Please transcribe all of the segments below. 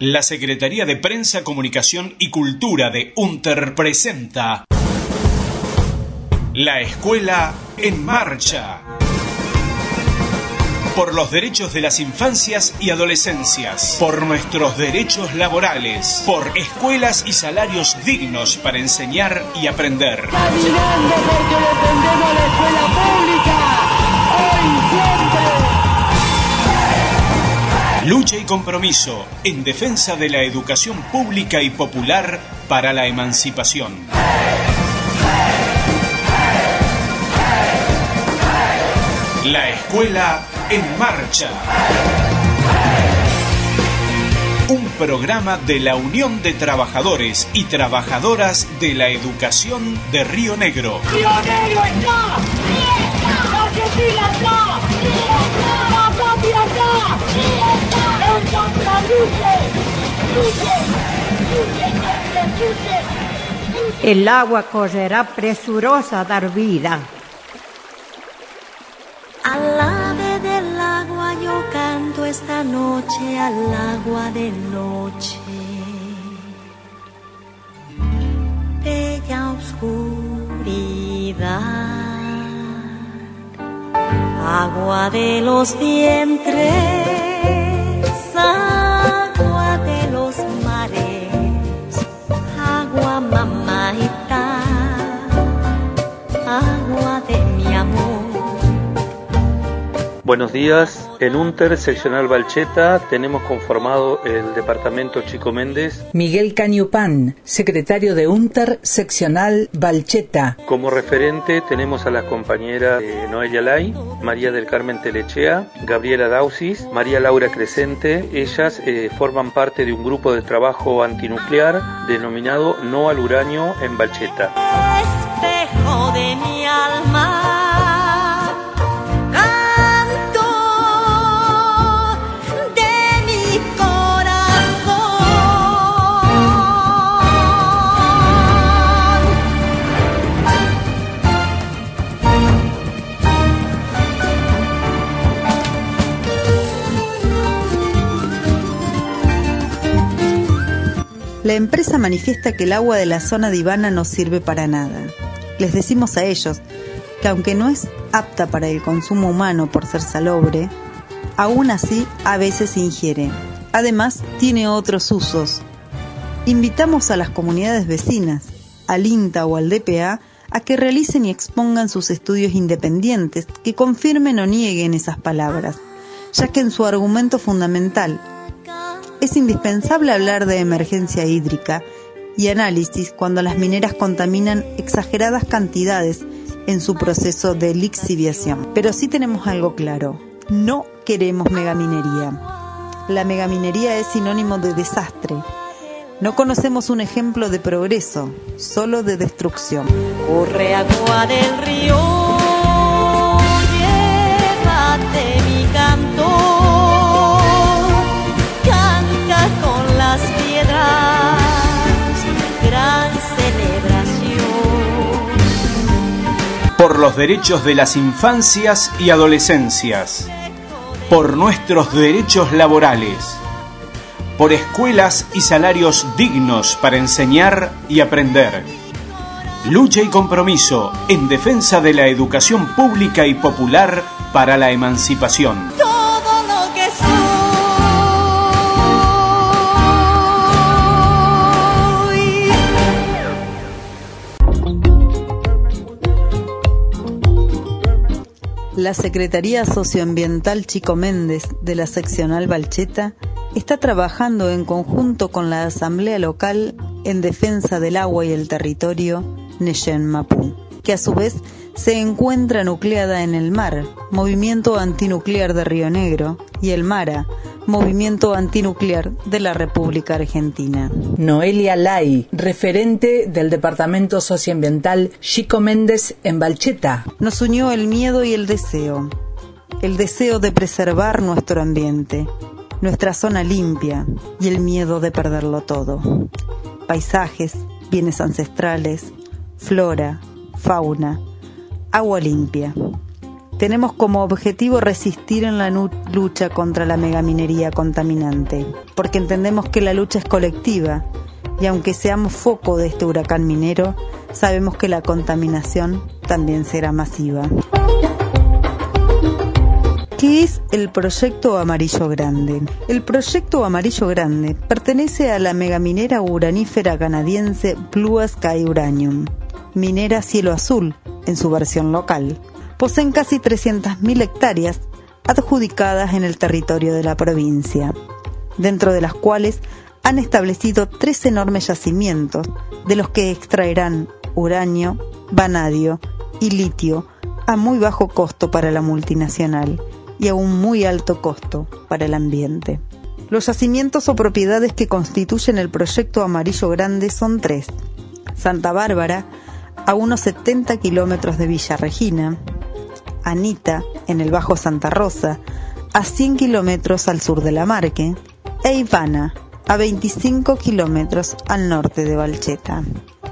La Secretaría de Prensa, Comunicación y Cultura de UNTER presenta La Escuela en Marcha. Por los derechos de las infancias y adolescencias, por nuestros derechos laborales, por escuelas y salarios dignos para enseñar y aprender. Caminando porque defendemos la escuela pública, hoy y siempre. Lucha y compromiso en defensa de la educación pública y popular para la emancipación. La Escuela en Marcha. Un programa de la Unión de Trabajadores y Trabajadoras de la Educación de Río Negro. ¡Río Negro está! ¡Argentina está! ¡La patria está! ¡Entonces luche! El agua correrá presurosa a dar vida. Al ave del agua yo canto esta noche, al agua de noche. Bella oscuridad, agua de los vientres, agua de los mares, agua mamaita, agua de mi amor. Buenos días, en UNTER Seccional Balcheta tenemos conformado el departamento Chico Méndez. Miguel Cañupán, secretario de UNTER Seccional Balcheta. Como referente tenemos a las compañeras Noelia Lai, María del Carmen Telechea, Gabriela Dausis, María Laura Crescente. Ellas forman parte de un grupo de trabajo antinuclear denominado No al Uranio en Balcheta. Espejo de mi alma, La empresa manifiesta que el agua de la zona de Ivana no sirve para nada. Les decimos a ellos que aunque no es apta para el consumo humano por ser salobre, aún así a veces se ingiere. Además, tiene otros usos. Invitamos a las comunidades vecinas, al INTA o al DPA, a que realicen y expongan sus estudios independientes, que confirmen o nieguen esas palabras, ya que en su argumento fundamental es indispensable hablar de emergencia hídrica y análisis cuando las mineras contaminan exageradas cantidades en su proceso de lixiviación. Pero sí tenemos algo claro, no queremos megaminería. La megaminería es sinónimo de desastre. No conocemos un ejemplo de progreso, solo de destrucción. Corre agua del río, llévate mi canto, canta con las piedras, gran celebración. Por los derechos de las infancias y adolescencias, por nuestros derechos laborales, por escuelas y salarios dignos para enseñar y aprender. Lucha y compromiso en defensa de la educación pública y popular para la emancipación. Todo lo que soy. La Secretaría Socioambiental Chico Méndez de la Seccional Balcheta está trabajando en conjunto con la Asamblea Local en defensa del agua y el territorio Neyen Mapú, que a su vez se encuentra nucleada en el MAR, Movimiento Antinuclear de Río Negro, y el MARA, Movimiento Antinuclear de la República Argentina. Noelia Lai, referente del Departamento Socioambiental Chico Méndez en Balcheta. Nos unió el miedo y el deseo de preservar nuestro ambiente, nuestra zona limpia y el miedo de perderlo todo. Paisajes, bienes ancestrales, flora, fauna, agua limpia. tenemos como objetivo resistir en la lucha contra la megaminería contaminante, porque entendemos que la lucha es colectiva y aunque seamos foco de este huracán minero, sabemos que la contaminación también será masiva. ¿Qué es el Proyecto Amarillo Grande? El Proyecto Amarillo Grande pertenece a la megaminera uranífera canadiense Blue Sky Uranium, minera Cielo Azul en su versión local. Poseen casi 300.000 hectáreas adjudicadas en el territorio de la provincia, dentro de las cuales han establecido 3 enormes yacimientos, de los que extraerán uranio, vanadio y litio a muy bajo costo para la multinacional y a un muy alto costo para el ambiente. Los yacimientos o propiedades que constituyen el Proyecto Amarillo Grande son 3. Santa Bárbara, a unos 70 kilómetros de Villa Regina; Anita, en el Bajo Santa Rosa, a 100 kilómetros al sur de La Marque; e Ivana, a 25 kilómetros al norte de Valcheta.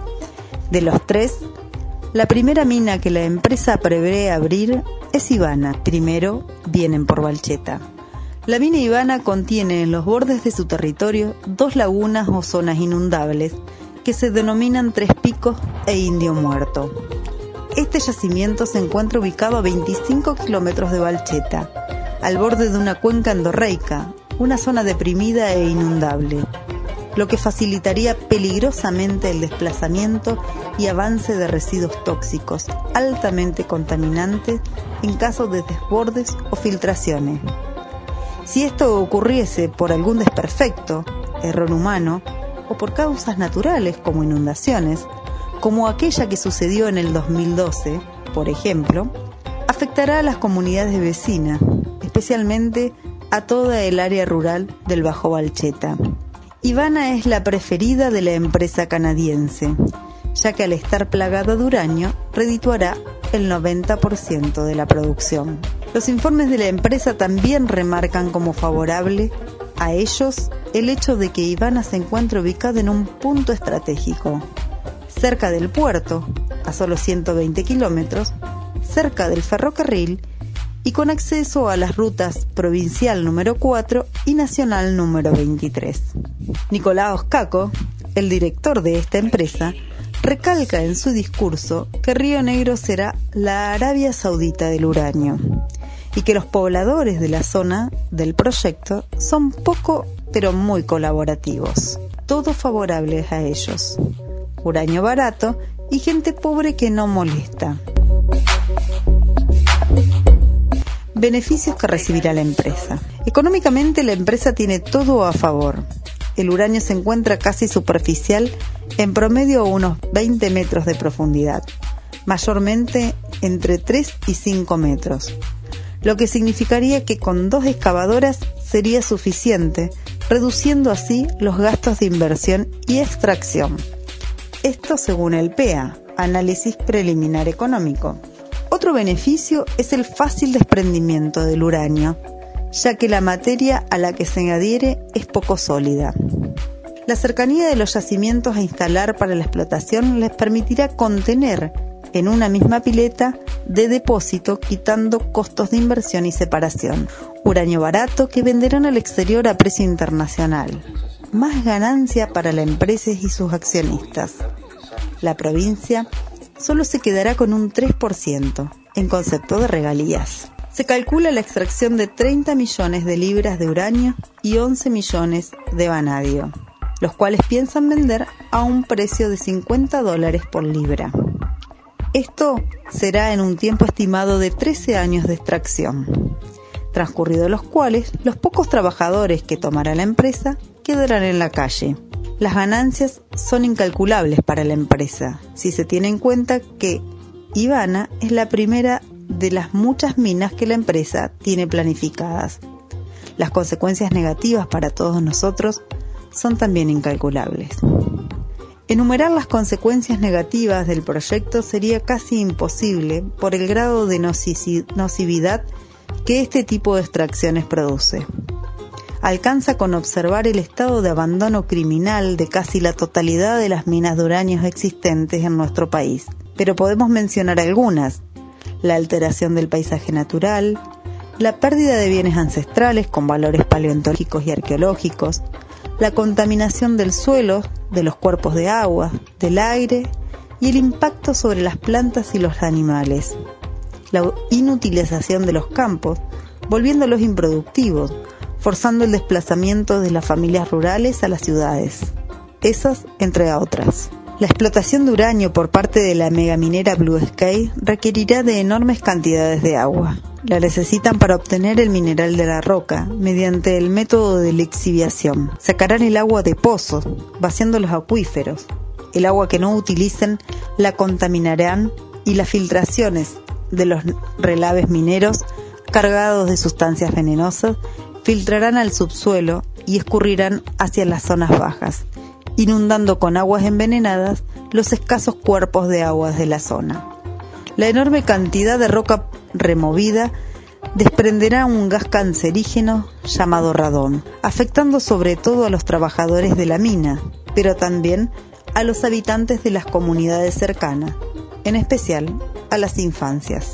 De los 3, la primera mina que la empresa prevé abrir es Ivana. Primero vienen por Valcheta. La mina Ivana contiene en los bordes de su territorio 2 lagunas o zonas inundables que se denominan Tres Picos e Indio Muerto. Este yacimiento se encuentra ubicado a 25 kilómetros de Valcheta, al borde de una cuenca endorreica, una zona deprimida e inundable, lo que facilitaría peligrosamente el desplazamiento y avance de residuos tóxicos altamente contaminantes en caso de desbordes o filtraciones. Si esto ocurriese por algún desperfecto, error humano, o por causas naturales como inundaciones, como aquella que sucedió en el 2012, por ejemplo, afectará a las comunidades vecinas, especialmente a toda el área rural del Bajo Valcheta. Ivana es la preferida de la empresa canadiense, ya que al estar plagada de uranio, redituará el 90% de la producción. Los informes de la empresa también remarcan como favorable a ellos el hecho de que Ivana se encuentra ubicada en un punto estratégico, cerca del puerto, a solo 120 kilómetros, cerca del ferrocarril y con acceso a las rutas provincial número 4 y nacional número 23. Nicolás Caco, el director de esta empresa, recalca en su discurso que Río Negro será la Arabia Saudita del uranio y que los pobladores de la zona del proyecto son poco pero muy colaborativos, todos favorables a ellos. Uranio barato y gente pobre que no molesta. Beneficios que recibirá la empresa. Económicamente la empresa tiene todo a favor. El uranio se encuentra casi superficial, en promedio a unos 20 metros de profundidad, mayormente entre 3 y 5 metros, lo que significaría que con 2 excavadoras sería suficiente, reduciendo así los gastos de inversión y extracción. Esto según el PEA, Análisis Preliminar Económico. Otro beneficio es el fácil desprendimiento del uranio, ya que la materia a la que se adhiere es poco sólida. La cercanía de los yacimientos a instalar para la explotación les permitirá contener en una misma pileta de depósito, quitando costos de inversión y separación. Uranio barato que venderán al exterior a precio internacional. Más ganancia para la empresa y sus accionistas. La provincia solo se quedará con un 3% en concepto de regalías. Se calcula la extracción de 30 millones de libras de uranio y 11 millones de vanadio, los cuales piensan vender a un precio de $50 por libra. Esto será en un tiempo estimado de 13 años de extracción, transcurridos los cuales los pocos trabajadores que tomará la empresa quedarán en la calle. Las ganancias son incalculables para la empresa, si se tiene en cuenta que Ivana es la primera de las muchas minas que la empresa tiene planificadas. Las consecuencias negativas para todos nosotros son también incalculables. Enumerar las consecuencias negativas del proyecto sería casi imposible por el grado de nocividad que este tipo de extracciones produce. Alcanza con observar el estado de abandono criminal de casi la totalidad de las minas de uranio existentes en nuestro país, pero podemos mencionar algunas: la alteración del paisaje natural, la pérdida de bienes ancestrales con valores paleontológicos y arqueológicos, la contaminación del suelo, de los cuerpos de agua, del aire y el impacto sobre las plantas y los animales, la inutilización de los campos, volviéndolos improductivos, forzando el desplazamiento de las familias rurales a las ciudades. Esas, entre otras. La explotación de uranio por parte de la megaminera Blue Sky requerirá de enormes cantidades de agua. La necesitan para obtener el mineral de la roca, mediante el método de lixiviación. Sacarán el agua de pozos, vaciando los acuíferos. El agua que no utilicen la contaminarán y las filtraciones de los relaves mineros, cargados de sustancias venenosas, filtrarán al subsuelo y escurrirán hacia las zonas bajas, inundando con aguas envenenadas los escasos cuerpos de aguas de la zona. La enorme cantidad de roca removida desprenderá un gas cancerígeno llamado radón, afectando sobre todo a los trabajadores de la mina, pero también a los habitantes de las comunidades cercanas, en especial a las infancias.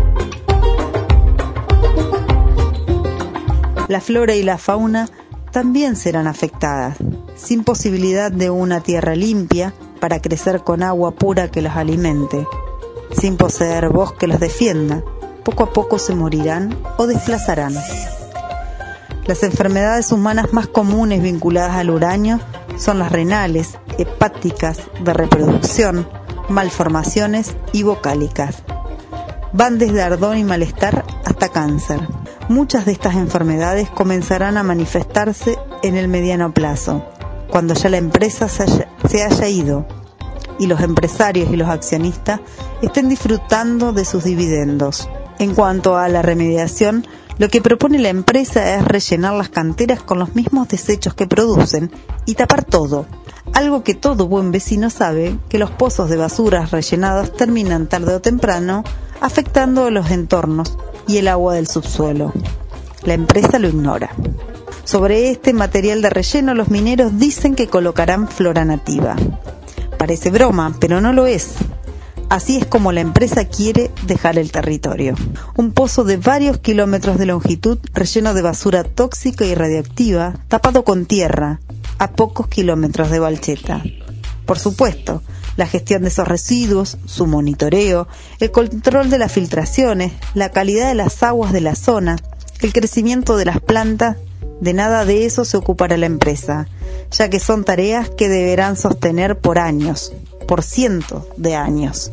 La flora y la fauna también serán afectadas, sin posibilidad de una tierra limpia para crecer con agua pura que los alimente, sin poseer bosque que los defienda. Poco a poco se morirán o desplazarán. Las enfermedades humanas más comunes vinculadas al uranio son las renales, hepáticas, de reproducción, malformaciones y vocálicas. Van desde ardor y malestar hasta cáncer. Muchas de estas enfermedades comenzarán a manifestarse en el mediano plazo, cuando ya la empresa se haya ido y los empresarios y los accionistas estén disfrutando de sus dividendos. En cuanto a la remediación, lo que propone la empresa es rellenar las canteras con los mismos desechos que producen y tapar todo. Algo que todo buen vecino sabe, que los pozos de basuras rellenadas terminan tarde o temprano afectando a los entornos y el agua del subsuelo. La empresa lo ignora. Sobre este material de relleno, los mineros dicen que colocarán flora nativa. Parece broma, pero no lo es. Así es como la empresa quiere dejar el territorio. Un pozo de varios kilómetros de longitud, relleno de basura tóxica y radioactiva, tapado con tierra, a pocos kilómetros de Balcheta. Por supuesto, la gestión de esos residuos, su monitoreo, el control de las filtraciones, la calidad de las aguas de la zona, el crecimiento de las plantas, de nada de eso se ocupará la empresa, ya que son tareas que deberán sostener por años, por cientos de años.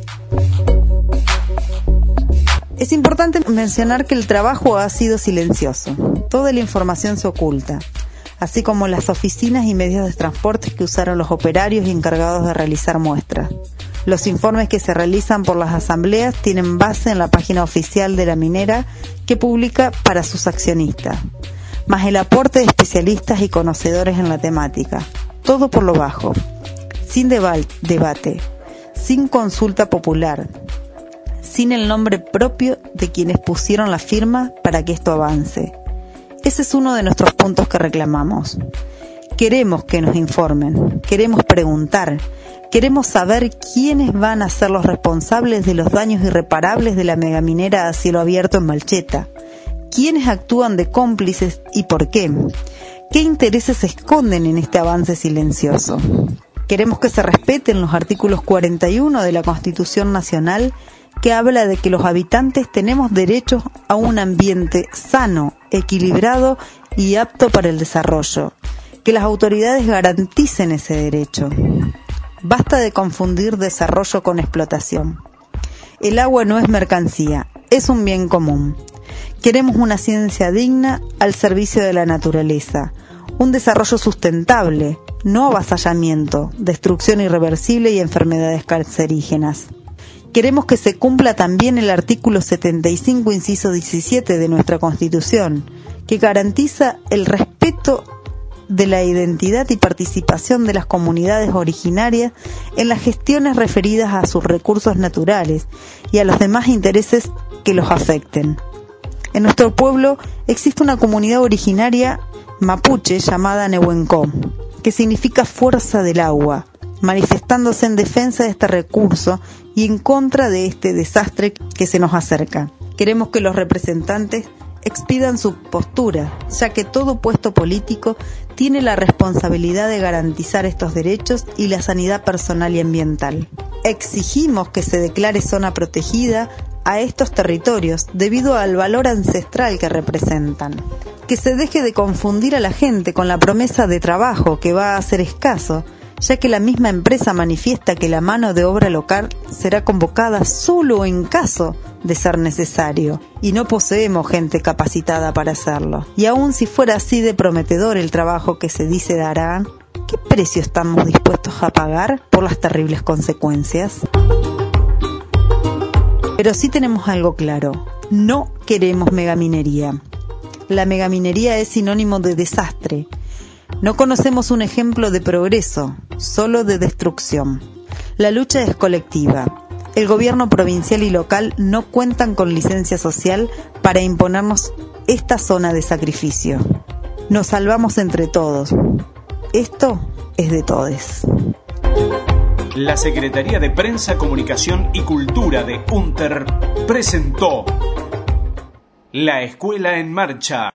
Es importante mencionar que el trabajo ha sido silencioso. Toda la información se oculta, así como las oficinas y medios de transporte que usaron los operarios encargados de realizar muestras. Los informes que se realizan por las asambleas tienen base en la página oficial de la minera que publica para sus accionistas, más el aporte de especialistas y conocedores en la temática. Todo por lo bajo, sin debate, sin consulta popular, sin el nombre propio de quienes pusieron la firma para que esto avance. Ese es uno de nuestros puntos que reclamamos. Queremos que nos informen, queremos preguntar, queremos saber quiénes van a ser los responsables de los daños irreparables de la megaminera a cielo abierto en Balcheta, quiénes actúan de cómplices y por qué, qué intereses se esconden en este avance silencioso. Queremos que se respeten los artículos 41 de la Constitución Nacional, que habla de que los habitantes tenemos derecho a un ambiente sano, equilibrado y apto para el desarrollo, que las autoridades garanticen ese derecho. Basta de confundir desarrollo con explotación. El agua no es mercancía, es un bien común. Queremos una ciencia digna al servicio de la naturaleza, un desarrollo sustentable, no avasallamiento, destrucción irreversible y enfermedades cancerígenas. Queremos que se cumpla también el artículo 75, inciso 17 de nuestra Constitución, que garantiza el respeto de la identidad y participación de las comunidades originarias en las gestiones referidas a sus recursos naturales y a los demás intereses que los afecten. En nuestro pueblo existe una comunidad originaria mapuche llamada Nehuencó, que significa fuerza del agua, manifestándose en defensa de este recurso y en contra de este desastre que se nos acerca. Queremos que los representantes expidan su postura, ya que todo puesto político tiene la responsabilidad de garantizar estos derechos y la sanidad personal y ambiental. Exigimos que se declare zona protegida a estos territorios debido al valor ancestral que representan. Que se deje de confundir a la gente con la promesa de trabajo que va a ser escaso, ya que la misma empresa manifiesta que la mano de obra local será convocada solo en caso de ser necesario, y no poseemos gente capacitada para hacerlo. Y aun si fuera así de prometedor el trabajo que se dice dará, ¿qué precio estamos dispuestos a pagar por las terribles consecuencias? Pero sí tenemos algo claro: no queremos megaminería. La megaminería es sinónimo de desastre. No conocemos un ejemplo de progreso, solo de destrucción. La lucha es colectiva. El gobierno provincial y local no cuentan con licencia social para imponernos esta zona de sacrificio. Nos salvamos entre todos. Esto es de todes. La Secretaría de Prensa, Comunicación y Cultura de UNTER presentó La Escuela en Marcha.